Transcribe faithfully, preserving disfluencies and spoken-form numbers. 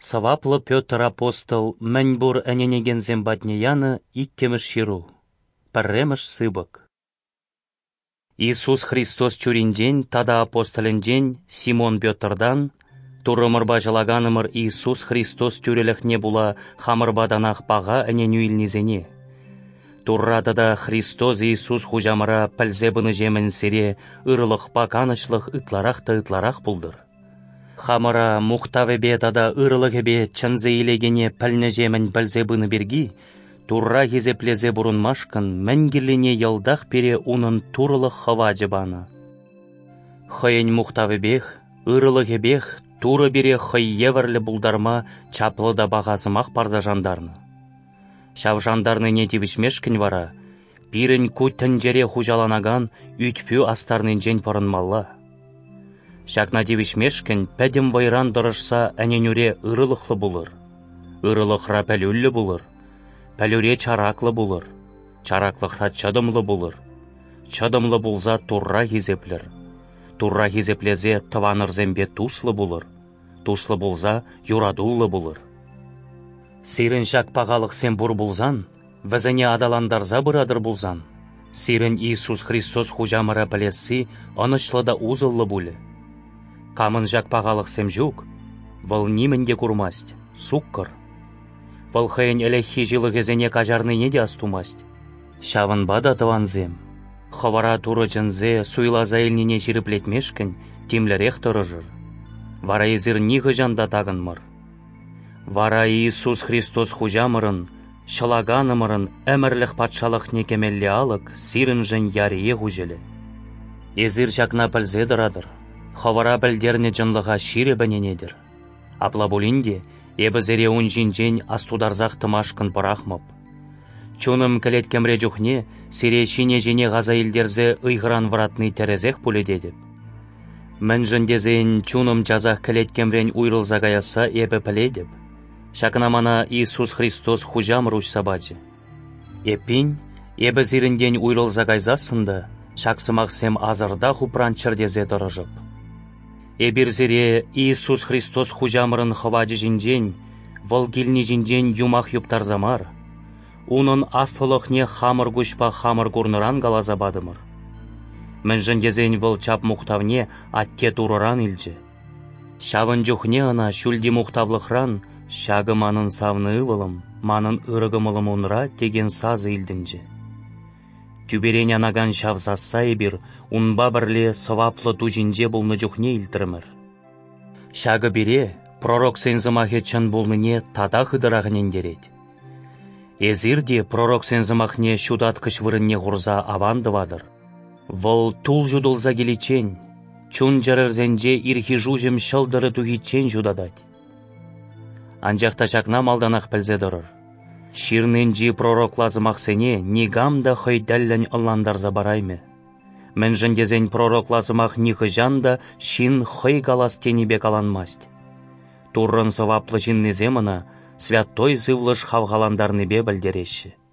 Саваплы Петр апостол мәнбур әненеген зембатнеяны иккеміш ширу. Пәрреміш сыбык. Иисус Христос чуринден тада апостолінден Симон Петрдан турымырба жылаганымыр Иисус Христос тюреліхне була хамырбаданақ баға әнен уйлнезене. Туррадада Христос Иисус хужамыра пәлзебіні жемін сире ырылықпа канышлық ытларақ-та ытларақ бұлдыр. Хамыра мұқтавебе тада ырылығебе чынзы илегене пәлні жемін пәлзебіні берги, турра хезеплезе бұрынмашқын мәнгілене елдақ пере унын турылық хава жыбаны. Хойын мұқтавебех, ырылығебех, туры бере хой еверлі бұлдарма чаплыда бағазымақ парза жандарны. Шав жандарны не тевішмешкін вара, пирін күттін жере хужаланаган үйтпю астарнын жен порынмалла. Шакна тевішмешкін пәдім вайран дұрышса әненюре ырылықлы бұлыр. Ырылықра пәлюлі бұлыр. Пәлюре чараклы бұлыр. Чараклықра чадымлы бұлыр. Чадымлы бұлза турра хезеплер. Турра хезеплезе тыванырзембе туслы бұлыр. Туслы бұлза юрадуллы бұлыр. Сирін шак пағалық сен бұр бұлзан, візіне адаландарза бұрадыр бұлзан. Сирін Иисус Христос хужамыра пілесі анышлыда узыллы бұлы. Камын жак пағалық сем жүк, выл нимінде күрмаст, суккыр. Выл хайын әліхи жылы кезене кажарны неде астумаст. Шавын бада тыванзем. Хавара туры жынзе суйлаза елнене жиріплетмешкін, тимлерек тұрыжыр. Вара езір ниғы жанда тағынмыр. Вара Иисус Христос хужамырын, шылаганымырын әмірлік патшалық некемелі алық, сирін жын ярие хужелі. Езір шакна пілзе дырадыр. Хавара білдерне жынлыға шире бәненедір. Апла бұлінде, ебі зере он жинжен астударзақ тымашқын парахмып. Чуным кілет кемре жүхне, сире шине жене ғаза елдерзе ұйғыран вратны терезек пуледедіп. Мен жындезен чуным жазақ кілет кемрен уйрылза гаяса ебі піледіп. Шакынамана Иисус Христос хужам руш сабачы. Еппин, ебі зирінден уйрылза гайзасында, шаксымақ сем азырда хупран чырдезе дұрыжып. Эбір зере Иисус Христос хужамырын хываджы жинжен, вылгилни жинжен юмах юптарзамар. Унын аслылықне хамыр гүшпа хамыр гурныран галазабадымыр. Мен жіндезен выл чап мұқтавне атке турыран илжі. Шавын жүхне ана шүлді мұқтавлықран, шағы манын савны ывылым, манын ырығымылым унра деген сазы илдінжі. Түберен анаган шавзасса ебір, унба бірле сываплы тужинже бұлны жүхне илтірімір. Шағы бере, пророк сензімахе чын бұлныне тада хыдырағынен дерет. Эзірде пророк сензімахне шудаткыш вырынне ғұрза авандывадыр. Выл тул жудылза келечен, чун жарырзенже ирхи жужым шылдыры тугичен жудадать. Анжақта шакна малданақ пілзе дұрыр. Ширненжи пророк лазымақ сене нигамда хойдаллен ыландарза барайме. Мен жындезен пророк лазымақ нихы жанда шин хой галас тенебе каланмаст. Туррын сываплы жиннеземына святой зывлыш хавғаландарныбе білдереші.